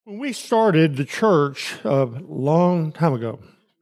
When we started the church a long time ago,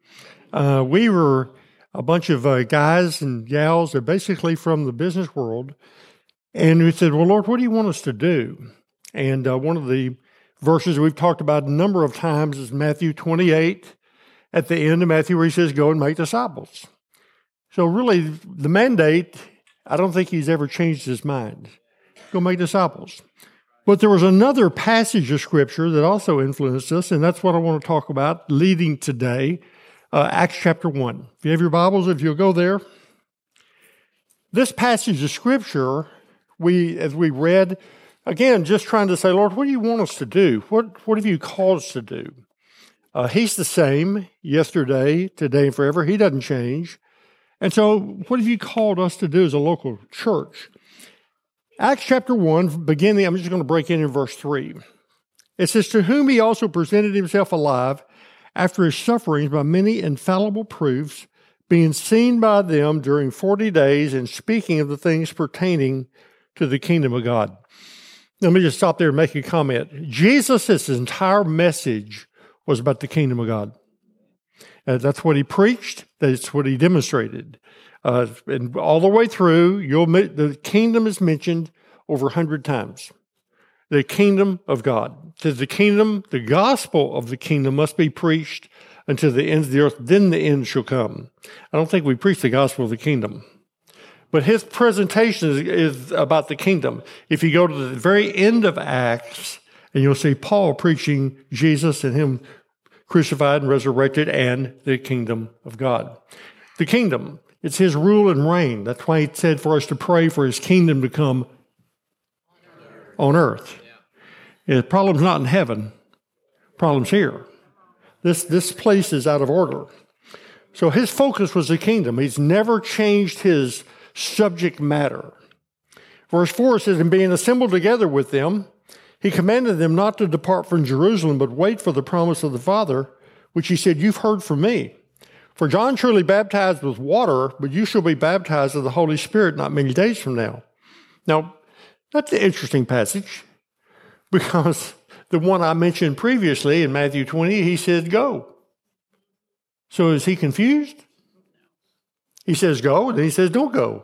we were a bunch of guys and gals that basically from the business world. And we said, well, Lord, what do you want us to do? And one of the verses we've talked about a number of times is Matthew 28, at the end of Matthew, where he says, go and make disciples. So really, the mandate, I don't think he's ever changed his mind. Go make disciples. But there was another passage of Scripture that also influenced us, and that's what I want to talk about leading today, Acts chapter 1. If you have your Bibles, if you'll go there. This passage of Scripture, as we read, again, just trying to say, Lord, what do you want us to do? What have you called us to do? He's the same yesterday, today, and forever. He doesn't change. And so what have you called us to do as a local church? Acts chapter 1, beginning, I'm just going to break in verse 3. It says, to whom he also presented himself alive after his sufferings by many infallible proofs, being seen by them during 40 days and speaking of the things pertaining to the kingdom of God. Let me just stop there and make a comment. Jesus' entire message was about the kingdom of God. That's what he preached. That's what he demonstrated. And all the way through, the kingdom is mentioned over 100 times. The kingdom of God. To the kingdom, the gospel of the kingdom must be preached until the ends of the earth, then the end shall come. I don't think we preach the gospel of the kingdom. But his presentation is about the kingdom. If you go to the very end of Acts, and you'll see Paul preaching Jesus and him crucified and resurrected and the kingdom of God. The kingdom, it's his rule and reign. That's why he said for us to pray for his kingdom to come on earth. The problem's not in heaven. Problem's here. This place is out of order. So his focus was the kingdom. He's never changed his subject matter. Verse 4 says, and being assembled together with them, he commanded them not to depart from Jerusalem, but wait for the promise of the Father, which he said, you've heard from me. For John surely baptized with water, but you shall be baptized with the Holy Spirit not many days from now. Now, that's an interesting passage, because the one I mentioned previously in Matthew 20, he said, go. So is he confused? He says go, and then he says don't go.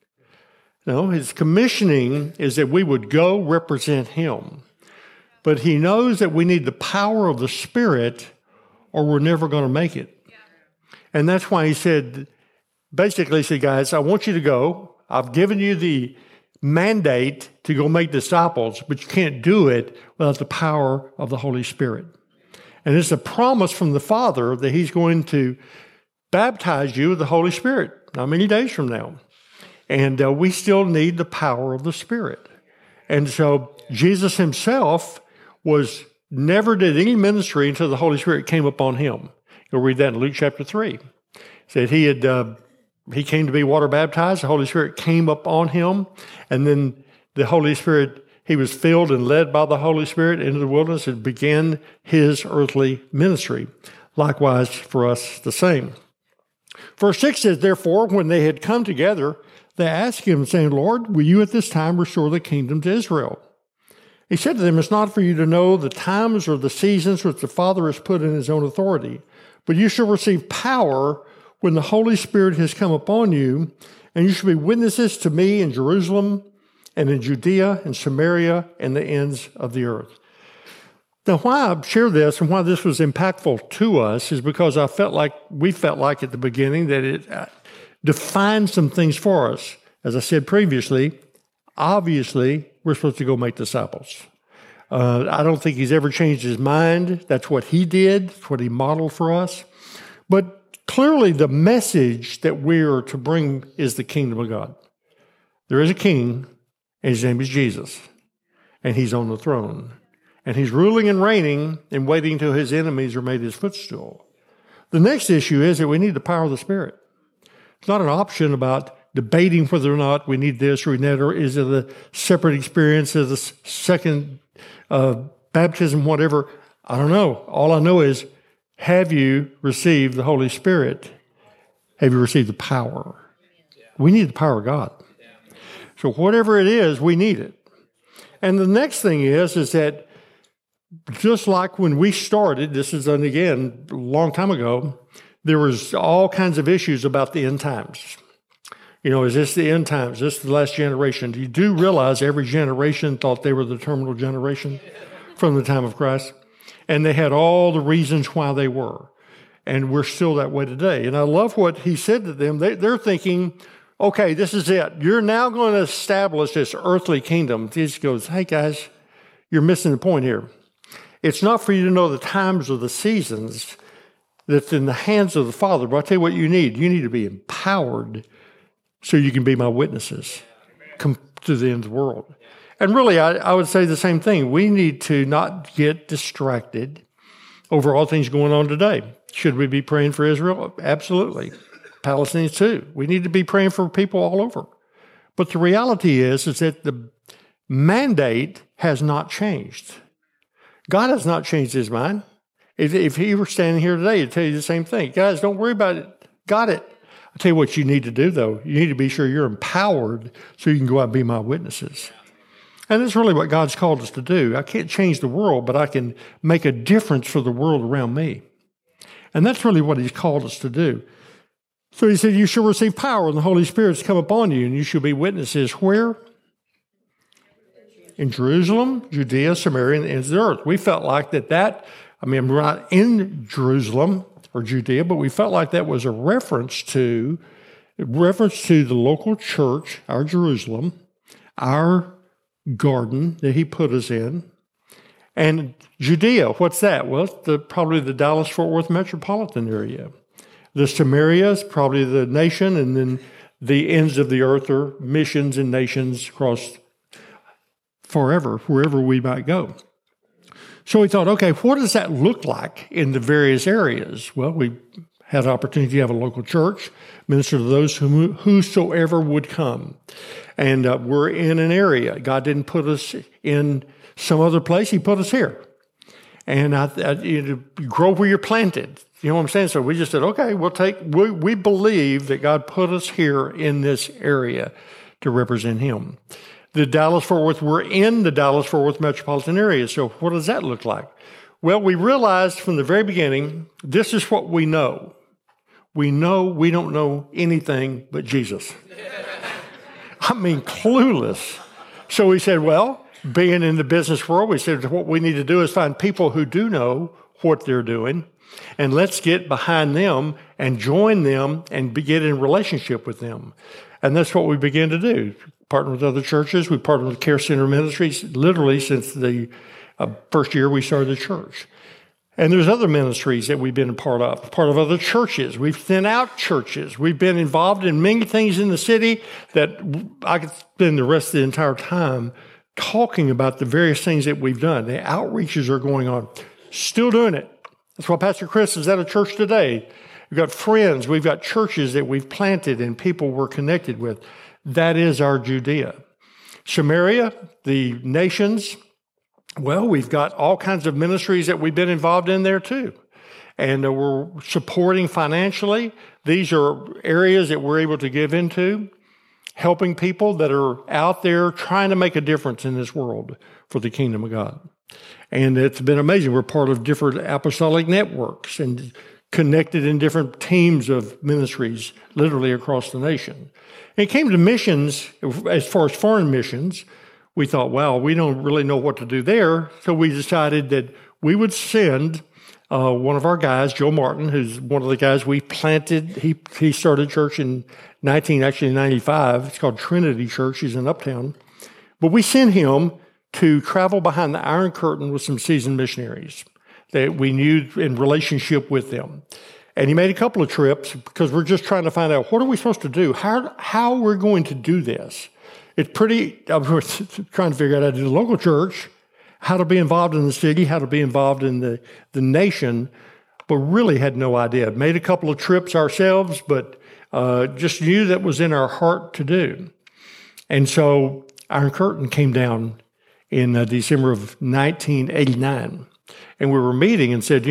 No, his commissioning is that we would go represent him. But he knows that we need the power of the Spirit or we're never going to make it. And that's why he said, basically, he said, guys, I want you to go. I've given you the mandate to go make disciples, but you can't do it without the power of the Holy Spirit. And it's a promise from the Father that he's going to baptize you with the Holy Spirit not many days from now. And we still need the power of the Spirit. And so Jesus himself never did any ministry until the Holy Spirit came upon him. You'll read that in Luke chapter 3. It said he came to be water baptized. The Holy Spirit came upon him. And then the Holy Spirit, he was filled and led by the Holy Spirit into the wilderness and began his earthly ministry. Likewise for us the same. Verse 6 says, therefore, when they had come together, they asked him, saying, Lord, will you at this time restore the kingdom to Israel? He said to them, it's not for you to know the times or the seasons which the Father has put in his own authority, but you shall receive power when the Holy Spirit has come upon you, and you shall be witnesses to me in Jerusalem and in Judea and Samaria and the ends of the earth. Now, why I share this and why this was impactful to us is because we felt like at the beginning that it defined some things for us. As I said previously, obviously, we're supposed to go make disciples. I don't think he's ever changed his mind. That's what he did. That's what he modeled for us. But clearly, the message that we are to bring is the kingdom of God. There is a king, and his name is Jesus, and he's on the throne. And he's ruling and reigning and waiting till his enemies are made his footstool. The next issue is that we need the power of the Spirit. It's not an option about debating whether or not we need this or we need that, or is it a separate experience, is it a second baptism, whatever. I don't know. All I know is, have you received the Holy Spirit? Have you received the power? We need the power of God. So whatever it is, we need it. And the next thing is that just like when we started, this is, again, a long time ago, there was all kinds of issues about the end times. Is this the end times? Is this the last generation? You do realize every generation thought they were the terminal generation from the time of Christ. And they had all the reasons why they were. And we're still that way today. And I love what he said to them. They're thinking, okay, this is it. You're now going to establish this earthly kingdom. Jesus goes, hey, guys, you're missing the point here. It's not for you to know the times or the seasons that's in the hands of the Father. But I'll tell you what you need. You need to be empowered so you can be my witnesses. Come to the end of the world. And really, I would say the same thing. We need to not get distracted over all things going on today. Should we be praying for Israel? Absolutely. Palestinians too. We need to be praying for people all over. But the reality is that the mandate has not changed. God has not changed his mind. If he were standing here today, he'd tell you the same thing. Guys, don't worry about it. Got it. I'll tell you what you need to do, though. You need to be sure you're empowered so you can go out and be my witnesses. And that's really what God's called us to do. I can't change the world, but I can make a difference for the world around me. And that's really what he's called us to do. So he said, you shall receive power, and the Holy Spirit's come upon you, and you shall be witnesses. Where? In Jerusalem, Judea, Samaria, and the ends of the earth. We felt like we're not in Jerusalem or Judea, but we felt like that was a reference to the local church, our Jerusalem, our garden that he put us in. And Judea, what's that? Well, it's probably the Dallas-Fort Worth metropolitan area. The Samaria is probably the nation, and then the ends of the earth are missions and nations across forever, wherever we might go. So we thought, okay, what does that look like in the various areas? Well, we had an opportunity to have a local church, minister to those whosoever would come. And we're in an area. God didn't put us in some other place. He put us here. And you grow where you're planted. You know what I'm saying? So we just said, okay, we believe that God put us here in this area to represent him. The Dallas-Fort Worth, we're in the Dallas-Fort Worth metropolitan area. So what does that look like? Well, we realized from the very beginning, this is what we know. We know we don't know anything but Jesus. I mean, clueless. So we said, well, being in the business world, we said what we need to do is find people who do know what they're doing, and let's get behind them and join them and get in relationship with them. And that's what we began to do. Partner with other churches. We partnered with Care Center Ministries literally since the first year we started the church. And there's other ministries that we've been a part of other churches. We've sent out churches. We've been involved in many things in the city that I could spend the rest of the entire time talking about the various things that we've done. The outreaches are going on. Still doing it. That's why Pastor Chris is at a church today. We've got friends. We've got churches that we've planted and people we're connected with. That is our Judea. Samaria, the nations, well, we've got all kinds of ministries that we've been involved in there too. And we're supporting financially. These are areas that we're able to give into, helping people that are out there trying to make a difference in this world for the kingdom of God. And it's been amazing. We're part of different apostolic networks and connected in different teams of ministries, literally across the nation. And it came to missions, as far as foreign missions, we thought, wow, we don't really know what to do there. So we decided that we would send one of our guys, Joe Martin, who's one of the guys we planted. He started church in 1995. It's called Trinity Church. He's in Uptown. But we sent him to travel behind the Iron Curtain with some seasoned missionaries that we knew in relationship with them. And he made a couple of trips because we're just trying to find out, what are we supposed to do? How we're going to do this? It's pretty, we're trying to figure out how to do the local church, how to be involved in the city, how to be involved in the nation, but really had no idea. Made a couple of trips ourselves, but just knew that was in our heart to do. And so Iron Curtain came down in December of 1989. And we were meeting and said,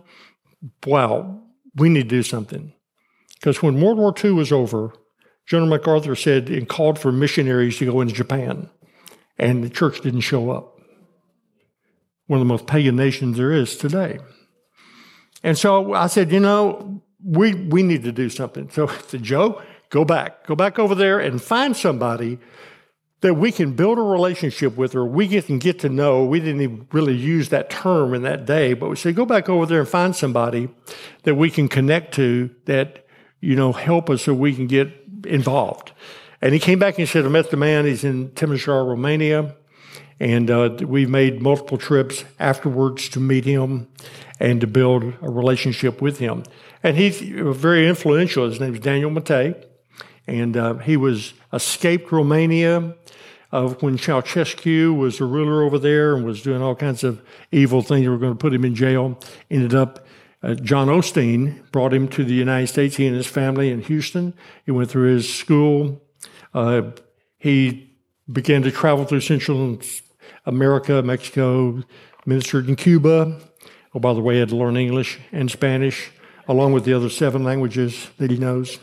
wow, we need to do something. Because when World War II was over, General MacArthur said and called for missionaries to go into Japan. And the church didn't show up. one of the most pagan nations there is today. And so I said, we need to do something. So I said, Joe, go back over there and find somebody that we can build a relationship with, or we can get to know. We didn't even really use that term in that day, but we said, go back over there and find somebody that we can connect to that, help us so we can get involved. And he came back and said, I met the man. He's in Timișoara, Romania. And we made multiple trips afterwards to meet him and to build a relationship with him. And he's very influential. His name is Daniel Matei. And he was escaped Romania when Ceausescu was the ruler over there and was doing all kinds of evil things. They were going to put him in jail. Ended up, John Osteen brought him to the United States, he and his family in Houston. He went through his school. He began to travel through Central America, Mexico, ministered in Cuba. Oh, by the way, he had to learn English and Spanish, along with the other 7 languages that he knows.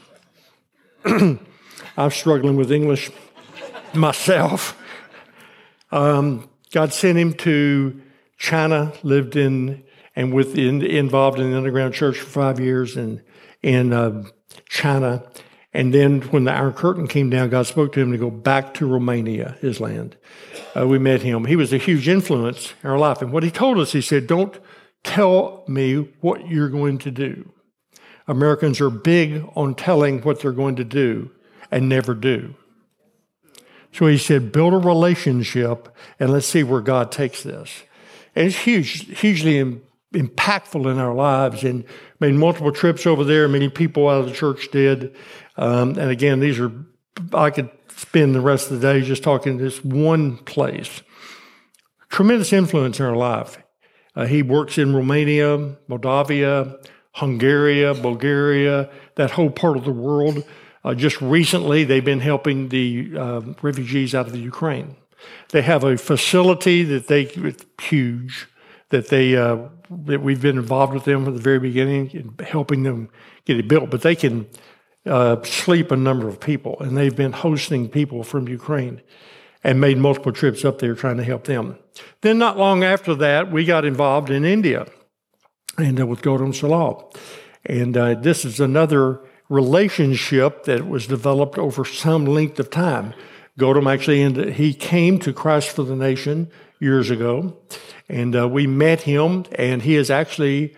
I'm struggling with English myself. God sent him to China, lived involved in the underground church for 5 years in China. And then when the Iron Curtain came down, God spoke to him to go back to Romania, his land. We met him. He was a huge influence in our life. And what he told us, he said, don't tell me what you're going to do. Americans are big on telling what they're going to do and never do. So he said, build a relationship and let's see where God takes this. And it's hugely impactful in our lives, and made multiple trips over there. Many people out of the church did. And again, I could spend the rest of the day just talking this one place. Tremendous influence in our life. He works in Romania, Moldavia, Hungary, Bulgaria, that whole part of the world. Just recently, they've been helping the refugees out of the Ukraine. They have a facility it's huge, that we've been involved with them from the very beginning in helping them get it built. But they can sleep a number of people, and they've been hosting people from Ukraine and made multiple trips up there trying to help them. Then not long after that, we got involved in India and with Gautam Salal. And this is another relationship that was developed over some length of time. Gautam actually, he came to Christ for the Nation years ago, and we met him, and he is actually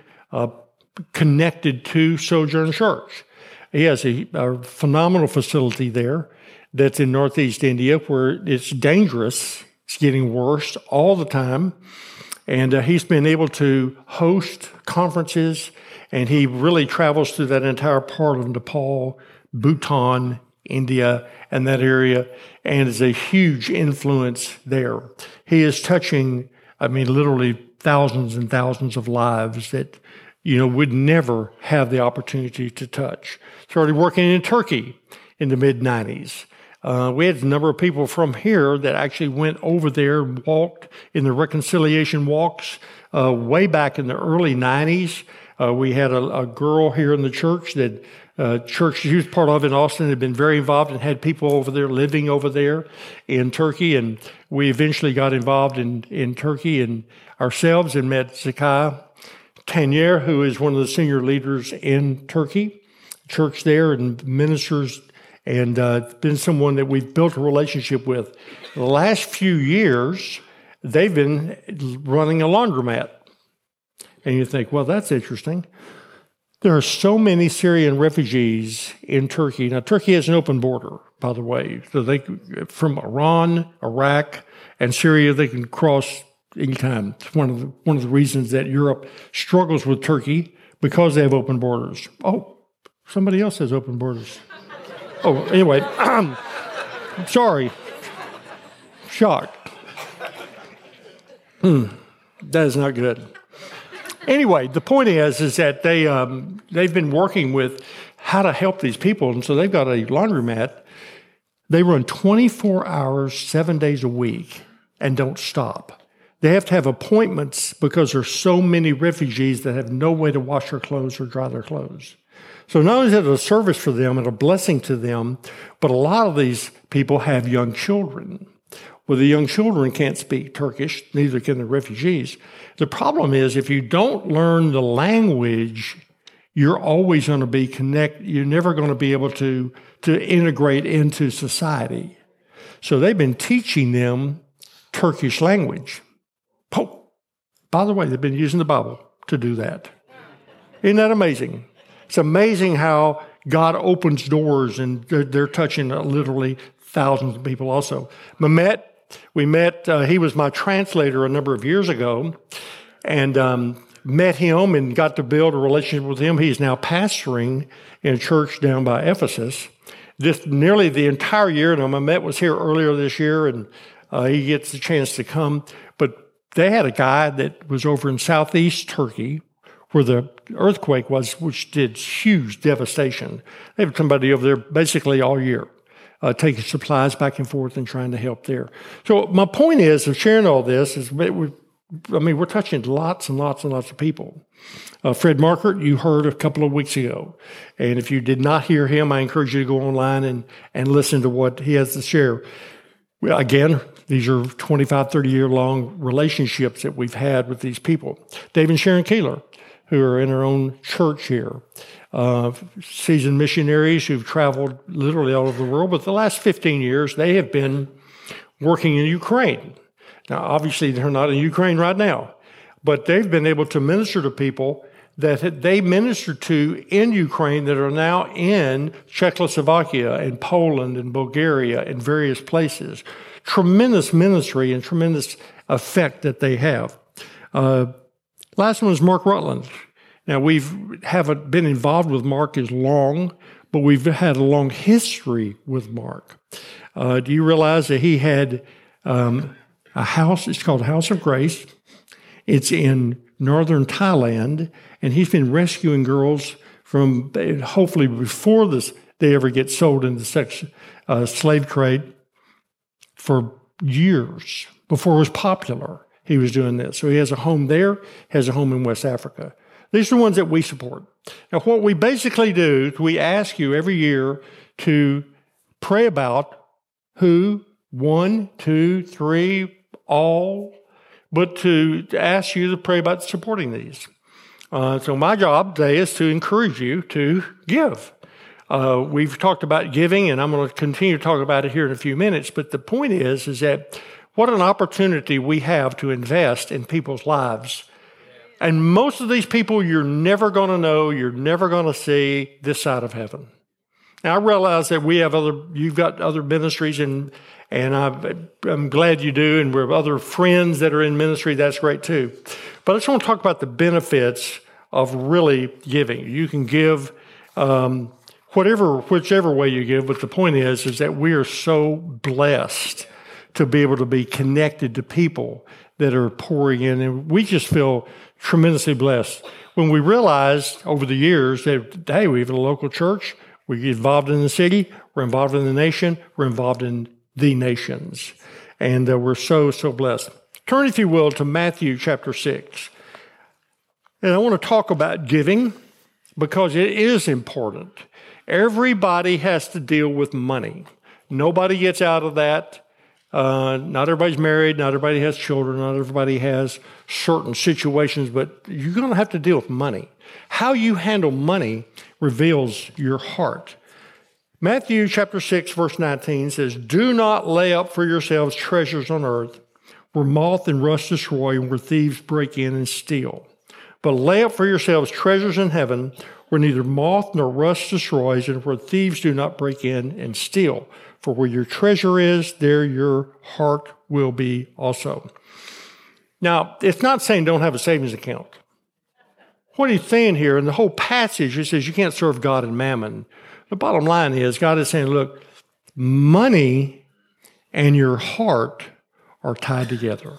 connected to Sojourn Church. He has a phenomenal facility there that's in Northeast India where it's dangerous. It's getting worse all the time. And he's been able to host conferences, and he really travels through that entire part of Nepal, Bhutan, India, and that area, and is a huge influence there. He is touching, literally thousands and thousands of lives that, would never have the opportunity to touch. Started working in Turkey in the mid-'90s. We had a number of people from here that actually went over there and walked in the reconciliation walks way back in the early 90s. We had a girl here in the church that church she was part of in Austin had been very involved and had people over there living over there in Turkey. And we eventually got involved in Turkey and ourselves and met Zekai Tanyer, who is one of the senior leaders in Turkey, church there, and ministers, and been someone that we've built a relationship with. The last few years, they've been running a laundromat. And you think, well, that's interesting. There are so many Syrian refugees in Turkey. Now, Turkey has an open border, by the way. So from Iran, Iraq, and Syria, they can cross anytime. It's one of the reasons that Europe struggles with Turkey, because they have open borders. Oh, somebody else has open borders. Oh, anyway, sorry. Shocked. That is not good. Anyway, the point is that they've been working with how to help these people, and so they've got a laundromat. They run 24 hours, 7 days a week, and don't stop. They have to have appointments because there's so many refugees that have no way to wash their clothes or dry their clothes. So not only is it a service for them and a blessing to them, but a lot of these people have young children Well, the young children can't speak Turkish, neither can the refugees. The problem is if you don't learn the language, you're always going to be connected. You're never going to be able to integrate into society. So they've been teaching them Turkish language. Oh, by the way, they've been using the Bible to do that. Isn't that amazing? It's amazing how God opens doors, and they're touching literally thousands of people also. We met, he was my translator a number of years ago, and met him and got to build a relationship with him. He's now pastoring in a church down by Ephesus. Just nearly the entire year, and Mehmet was here earlier this year, and he gets the chance to come. But they had a guy that was over in southeast Turkey where the earthquake was, which did huge devastation. They have somebody over there basically all year, taking supplies back and forth and trying to help there. So my point is, of sharing all this, is we're touching lots and lots and lots of people. Fred Markert, you heard a couple of weeks ago. And if you did not hear him, I encourage you to go online and listen to what he has to share. Well, again, these are 25, 30-year-long relationships that we've had with these people. Dave and Sharon Keeler, who are in our own church here, seasoned missionaries who've traveled literally all over the world. But the last 15 years, they have been working in Ukraine. Now, obviously, they're not in Ukraine right now, but they've been able to minister to people that they ministered to in Ukraine that are now in Czechoslovakia and Poland and Bulgaria and various places. Tremendous ministry and tremendous effect that they have. Last one is Mark Rutland. Now, we haven't been involved with Mark as long, but we've had a long history with Mark. Do you realize that he had a house? It's called House of Grace. It's in northern Thailand, and he's been rescuing girls from, hopefully before they ever get sold into slave trade, for years, before it was popular. He was doing this. So he has a home there, has a home in West Africa. These are the ones that we support. Now, what we basically do is we ask you every year to pray about who, 1, 2, 3, all, but to ask you to pray about supporting these. So my job today is to encourage you to give. We've talked about giving, and I'm going to continue to talk about it here in a few minutes, but the point is that what an opportunity we have to invest in people's lives. And most of these people you're never going to know, you're never going to see this side of heaven. Now, I realize that you've got other ministries, and I'm glad you do, and we have other friends that are in ministry. That's great too. But I just want to talk about the benefits of really giving. You can give whichever way you give, but the point is that we are so blessed to be able to be connected to people that are pouring in, and we just feel tremendously blessed. When we realized over the years that, hey, we have a local church, we get involved in the city, we're involved in the nation, we're involved in the nations, and we're so, so blessed. Turn, if you will, to Matthew chapter 6. And I want to talk about giving because it is important. Everybody has to deal with money. Nobody gets out of that. Not everybody's married, not everybody has children, not everybody has certain situations, but you're going to have to deal with money. How you handle money reveals your heart. Matthew chapter 6, verse 19 says, "Do not lay up for yourselves treasures on earth, where moth and rust destroy and where thieves break in and steal. But lay up for yourselves treasures in heaven, where neither moth nor rust destroys and where thieves do not break in and steal. For where your treasure is, there your heart will be also." Now, it's not saying don't have a savings account. What he's saying here, in the whole passage, it says you can't serve God and mammon. The bottom line is God is saying, look, money and your heart are tied together.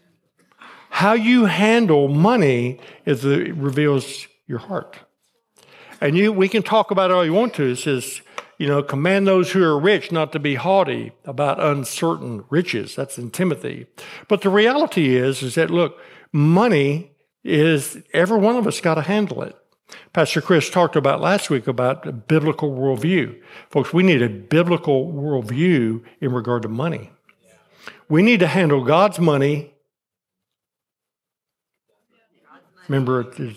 How you handle money reveals your heart. And we can talk about it all you want to. It says, command those who are rich not to be haughty about uncertain riches. That's in Timothy. But the reality is that, look, money is, every one of us got to handle it. Pastor Chris talked about last week about a biblical worldview. Folks, we need a biblical worldview in regard to money. We need to handle God's money. Remember, it's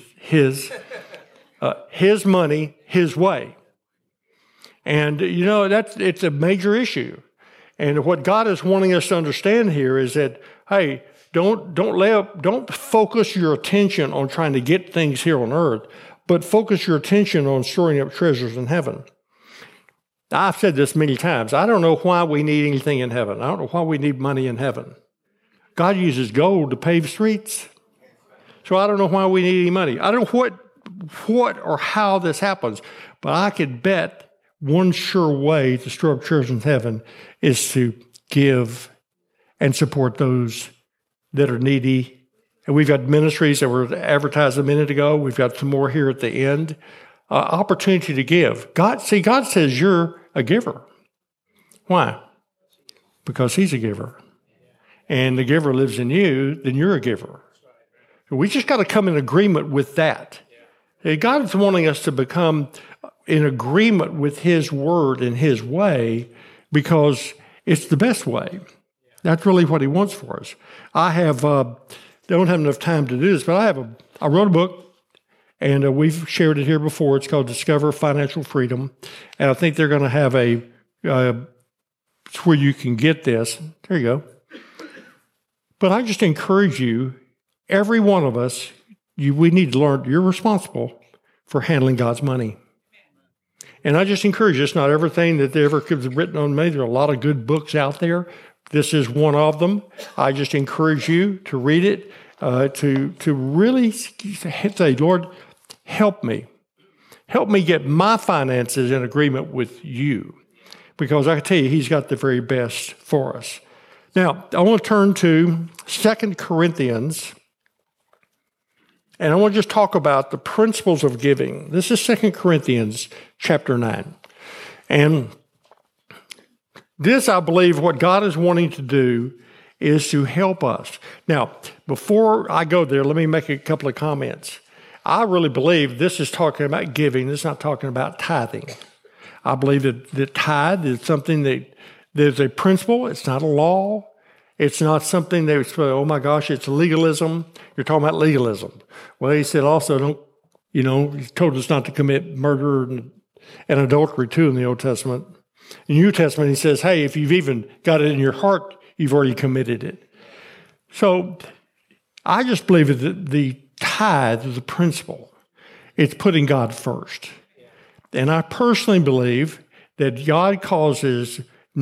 his money, his way. And, it's a major issue. And what God is wanting us to understand here is that, hey, don't focus your attention on trying to get things here on earth, but focus your attention on storing up treasures in heaven. I've said this many times. I don't know why we need anything in heaven. I don't know why we need money in heaven. God uses gold to pave streets. So I don't know why we need any money. I don't know what or how this happens, but I could bet one sure way to store up treasures in heaven is to give and support those that are needy. And we've got ministries that were advertised a minute ago. We've got some more here at the end. Opportunity to give. God says you're a giver. Why? Because he's a giver. And the giver lives in you, then you're a giver. So we just got to come in agreement with that. God is wanting us to become in agreement with his word and his way because it's the best way. That's really what he wants for us. I don't have enough time to do this, but I wrote a book, and we've shared it here before. It's called Discover Financial Freedom. And I think they're going to have it's where you can get this. There you go. But I just encourage you, every one of us, we need to learn you're responsible for handling God's money. And I just encourage you, it's not everything that ever could be written on me. There are a lot of good books out there. This is one of them. I just encourage you to read it, to really say, Lord, help me. Help me get my finances in agreement with you. Because I can tell you, he's got the very best for us. Now, I want to turn to 2 Corinthians, and I want to just talk about the principles of giving. This is 2 Corinthians chapter 9. And this, I believe, what God is wanting to do is to help us. Now, before I go there, let me make a couple of comments. I really believe this is talking about giving. This is not talking about tithing. I believe that tithe is something that there's a principle. It's not a law. It's not something that, oh my gosh, it's legalism. You're talking about legalism. Well, he said also, he told us not to commit murder and adultery too in the Old Testament. In the New Testament, he says, hey, if you've even got it in your heart, you've already committed it. So I just believe that the tithe is a principle. It's putting God first. And I personally believe that God causes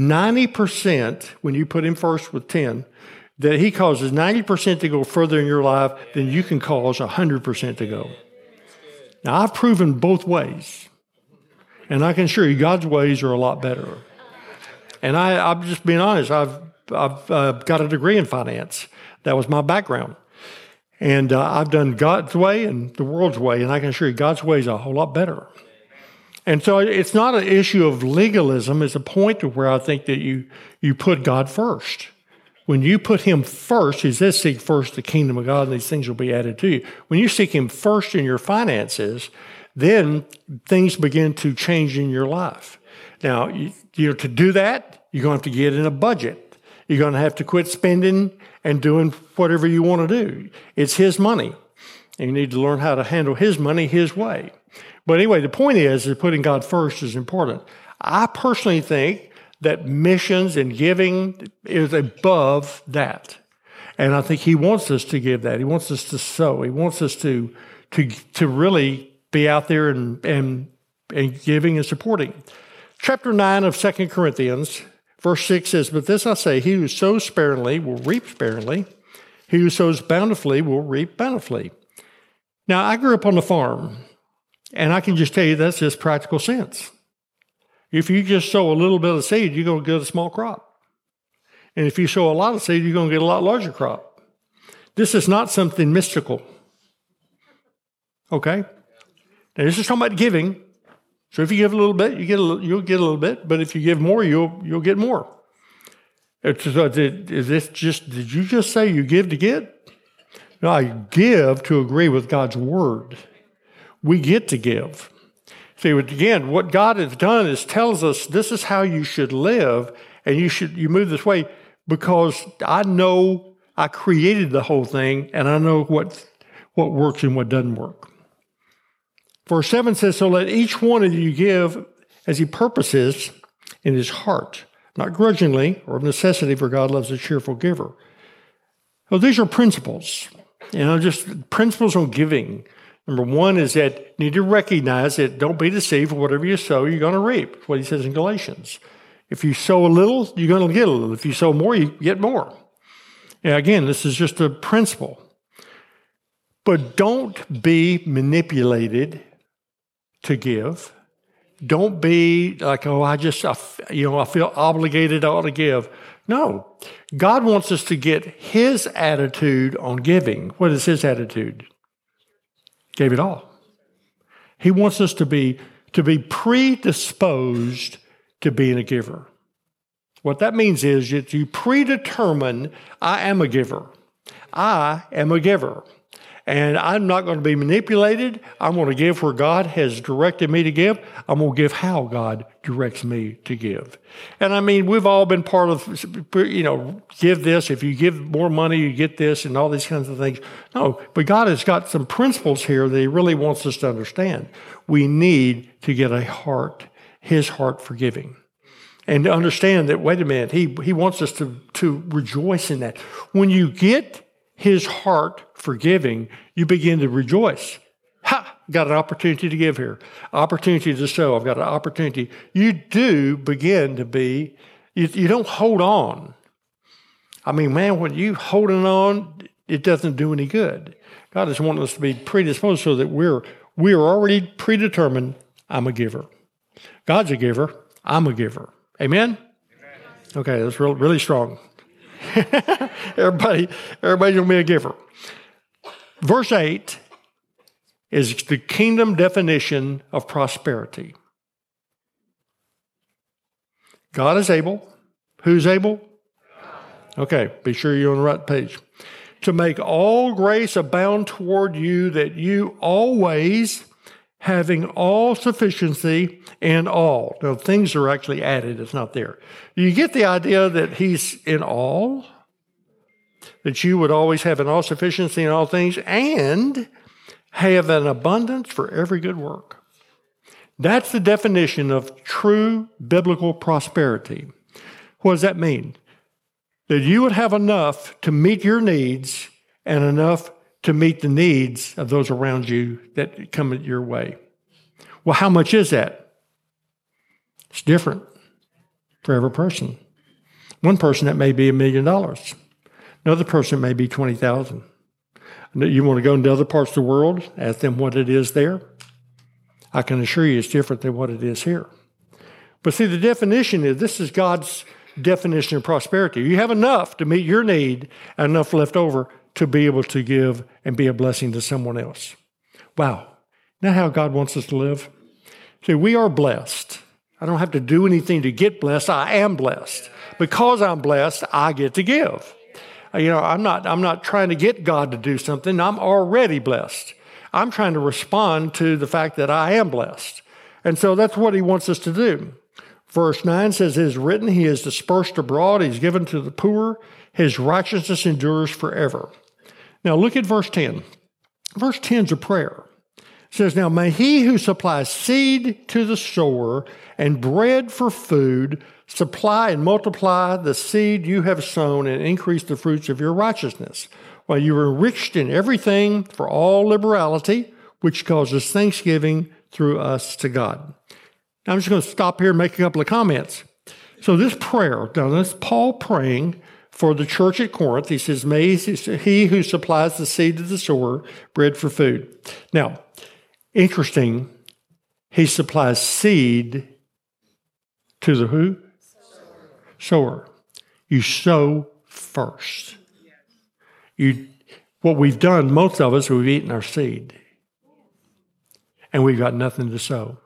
90%, when you put him first with 10, that he causes 90% to go further in your life than you can cause 100% to go. Now, I've proven both ways. And I can assure you, God's ways are a lot better. And I'm just being honest. I've got a degree in finance. That was my background. And I've done God's way and the world's way. And I can assure you, God's way is a whole lot better. And so it's not an issue of legalism. It's a point to where I think that you put God first. When you put him first, he says, seek first the kingdom of God, and these things will be added to you. When you seek him first in your finances, then things begin to change in your life. Now, to do that, you're going to have to get in a budget. You're going to have to quit spending and doing whatever you want to do. It's his money. And you need to learn how to handle his money his way. But anyway, the point is that putting God first is important. I personally think that missions and giving is above that. And I think he wants us to give that. He wants us to sow. He wants us to really be out there and giving and supporting. Chapter 9 of 2 Corinthians, verse 6 says, but this I say, he who sows sparingly will reap sparingly. He who sows bountifully will reap bountifully. Now, I grew up on the farm, and I can just tell you that's just practical sense. If you just sow a little bit of seed, you're going to get a small crop. And if you sow a lot of seed, you're going to get a lot larger crop. This is not something mystical. Okay? Now, this is talking about giving. So if you give a little bit, you'll get a little bit. But if you give more, you'll get more. Did you just say you give to get? No, I give to agree with God's word. We get to give. See, again, what God has done is tells us this is how you should live, and you move this way. because I know I created the whole thing and I know what works and what doesn't work. Verse 7 says, so let each one of you give as he purposes in his heart, not grudgingly or of necessity, for God loves a cheerful giver. Well, these are principles, just principles on giving. Number one is that you need to recognize that don't be deceived. Whatever you sow, you're going to reap. That's what he says in Galatians. If you sow a little, you're going to get a little. If you sow more, you get more. Yeah, again, this is just a principle. But don't be manipulated to give. Don't be like, I feel obligated, I ought to give. No, God wants us to get his attitude on giving. What is his attitude? Gave it all. He wants us to be predisposed to being a giver. What that means is that you predetermine, I am a giver. I am a giver. And I'm not going to be manipulated. I'm going to give where God has directed me to give. I'm going to give how God directs me to give. And I mean, we've all been part of, give this. If you give more money, you get this and all these kinds of things. No, but God has got some principles here that he really wants us to understand. We need to get his heart for giving. And to understand that, wait a minute, he wants us to rejoice in that. When you get his heart for giving, you begin to rejoice. Got an opportunity to give here. Opportunity to sow. I've got an opportunity. You do begin to be, you don't hold on. I mean, man, when you holding on, it doesn't do any good. God is wanting us to be predisposed so that we are already predetermined, I'm a giver. God's a giver. I'm a giver. Amen? Okay, that's really strong. Everybody's going to be a giver. Verse 8 is the kingdom definition of prosperity. God is able. Who's able? Okay, be sure you're on the right page. To make all grace abound toward you, that you always, having all sufficiency in all. Now, things are actually added. It's not there. You get the idea that he's in all? That you would always have an all sufficiency in all things and have an abundance for every good work. That's the definition of true biblical prosperity. What does that mean? That you would have enough to meet your needs and enough to meet the needs of those around you that come your way. Well, how much is that? It's different for every person. One person, that may be $1 million. Another person may be 20,000. You want to go into other parts of the world, ask them what it is there. I can assure you it's different than what it is here. But see, the definition is, this is God's definition of prosperity. You have enough to meet your need and enough left over to be able to give and be a blessing to someone else. Wow. Isn't that how God wants us to live? See, we are blessed. I don't have to do anything to get blessed. I am blessed. Because I'm blessed, I get to give. I'm not trying to get God to do something. I'm already blessed. I'm trying to respond to the fact that I am blessed. And so that's what he wants us to do. Verse 9 says, it is written, he is dispersed abroad, he's given to the poor, his righteousness endures forever. Now look at verse 10. Verse 10 is a prayer. It says, now may he who supplies seed to the sower and bread for food supply and multiply the seed you have sown and increase the fruits of your righteousness, while you are enriched in everything for all liberality, which causes thanksgiving through us to God. Now I'm just going to stop here and make a couple of comments. So this prayer, now this is Paul praying for the church at Corinth. He says, may he who supplies the seed to the sower, bread for food. Now, interesting, he supplies seed to the who? Sower. You sow first. What we've done, most of us, we've eaten our seed. And we've got nothing to sow.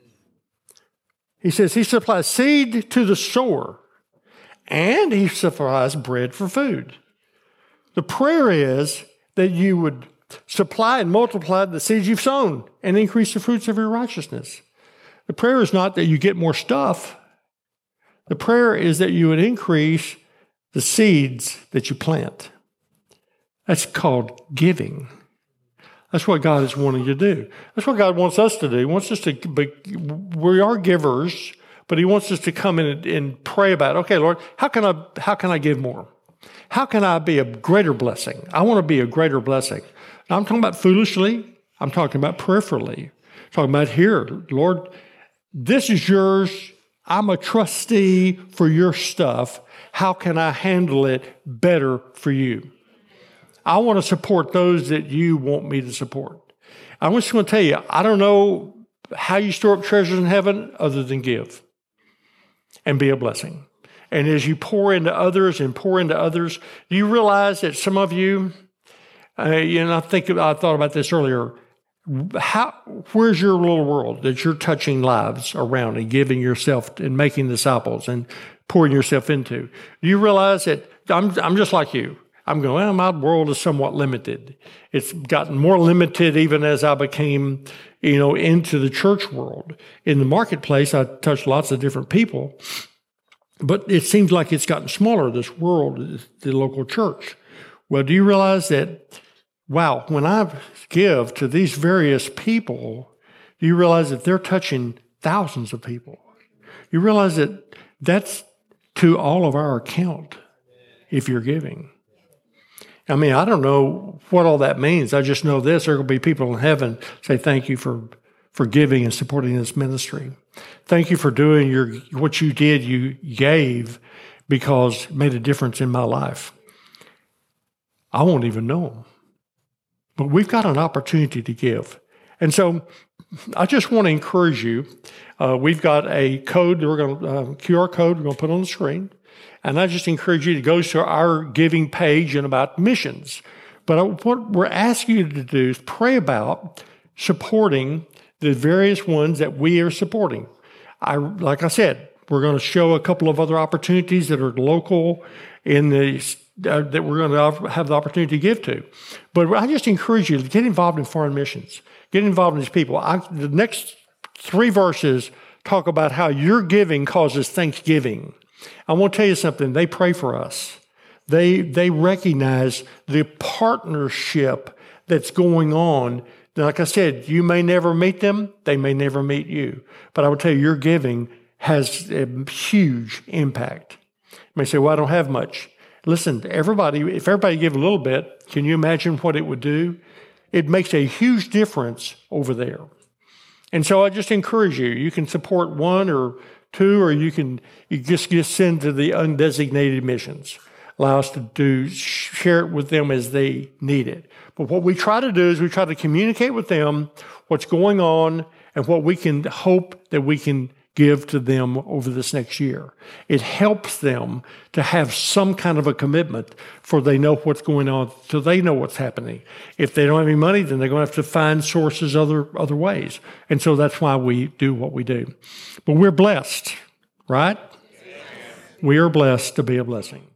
He says he supplies seed to the sower. And he supplies bread for food. The prayer is that you would supply and multiply the seeds you've sown and increase the fruits of your righteousness. The prayer is not that you get more stuff. The prayer is that you would increase the seeds that you plant. That's called giving. That's what God is wanting you to do. That's what God wants us to do. He wants us to we are givers, but he wants us to come in and pray about, okay, Lord, how can I give more? How can I be a greater blessing? I want to be a greater blessing. Now, I'm talking about foolishly. I'm talking about prayerfully. I'm talking about here, Lord, this is yours. I'm a trustee for your stuff. How can I handle it better for you? I want to support those that you want me to support. I'm just going to tell you, I don't know how you store up treasures in heaven other than give and be a blessing. And as you pour into others, do you realize that some of you, I thought about this earlier, where's your little world that you're touching lives around and giving yourself and making disciples and pouring yourself into? Do you realize that I'm just like you? I'm going, well, my world is somewhat limited. It's gotten more limited even as I became, into the church world. In the marketplace, I touched lots of different people, but it seems like it's gotten smaller, this world, the local church. Well, do you realize that, wow, when I give to these various people, do you realize that they're touching thousands of people? You realize that that's to all of our account if you're giving. I mean, I don't know what all that means. I just know this. There will be people in heaven say, thank you for giving and supporting this ministry. Thank you for doing what you did, you gave, because it made a difference in my life. I won't even know them. But we've got an opportunity to give. And so I just want to encourage you. We've got a code, QR code we're going to put on the screen. And I just encourage you to go to our giving page and about missions. But what we're asking you to do is pray about supporting the various ones that we are supporting. Like I said, we're going to show a couple of other opportunities that are local that we're going to have the opportunity to give to. But I just encourage you to get involved in foreign missions. Get involved in these people. The next 3 verses talk about how your giving causes thanksgiving. I want to tell you something. They pray for us. They recognize the partnership that's going on. Like I said, you may never meet them. They may never meet you. But I will tell you, your giving has a huge impact. You may say, well, I don't have much. Listen, if everybody give a little bit, can you imagine what it would do? It makes a huge difference over there. And so I just encourage you. You can support 1 or 2, or you just send to the undesignated missions. Allow us to share it with them as they need it. But what we try to do is we try to communicate with them what's going on and what we can hope that we can give to them over this next year. It helps them to have some kind of a commitment for they know what's going on, so they know what's happening. If they don't have any money, then they're going to have to find sources other ways. And so that's why we do what we do. But we're blessed, right? We are blessed to be a blessing.